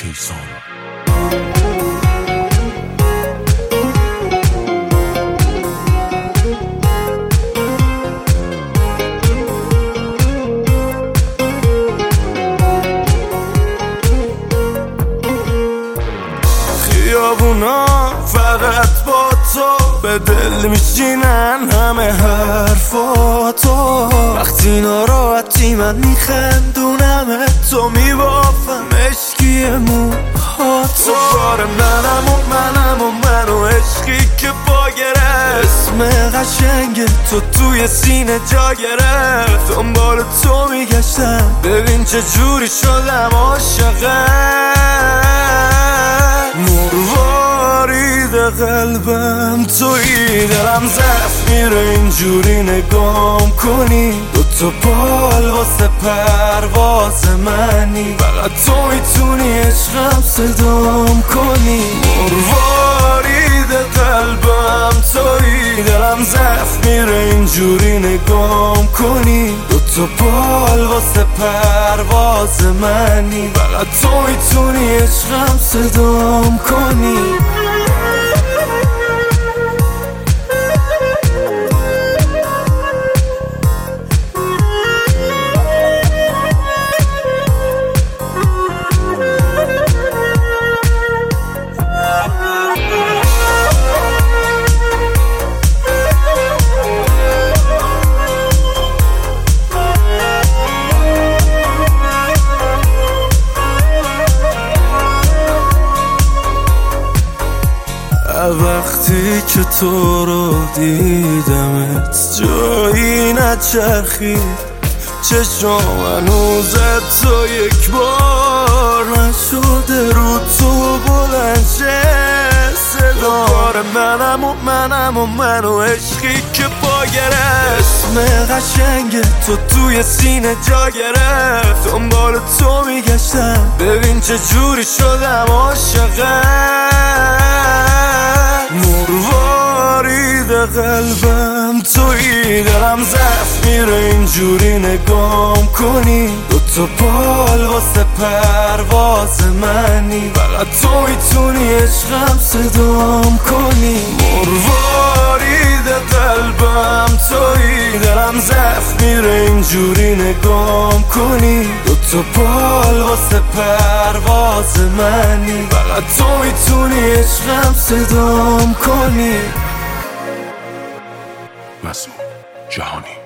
نیسان. خیابونا فقط با تو به دل میشینن همه حرفاتو. وقتی ناراحتی من میخندونم تو میبافم مشکی موهاتو. بار منم و منو عشقی که پا گرفت. اسم قشنگ تو توی سینه جا گرفت. دنبال تو میگشتم ببین چه جوری شدم عاشقت. مروارید قلبم تویی، دلم ضعف میره اینجوری نگام کنی. دوتا بال واسه پرواز منی، فقط تو میتونی عشقم صدام کنی. مروارید قلبم تویی، دلم ضعف میره اینجوری نگام کنی. دوتا بال واسه پرواز منی، فقط تو میتونی عشقم صدام کنی. وقتی که تو رو دیدمت جایی نچرخید چشم هنوز تو یک بار نشده رو تو بلند شه صدا. بار منم و منو عشقی که پا گرفت. اسم قشنگ تو توی سینه جا گرفت. دنبال تو میگشتم ببین چه جوری شدم عاشقت. مروارید قلبم تویی، دلم ضعف میره اینجوری نگام کنی. دوتا بال واسه پرواز منی، فقط تو میتونی عشقم صدام کنی. مروارید قلبم تویی، دلم ضعف میره اینجوری نگام کنی. دوتا بال واسه پرواز منی، فقط تو میتونی عشقم صدام کنی. مسموع جهانی.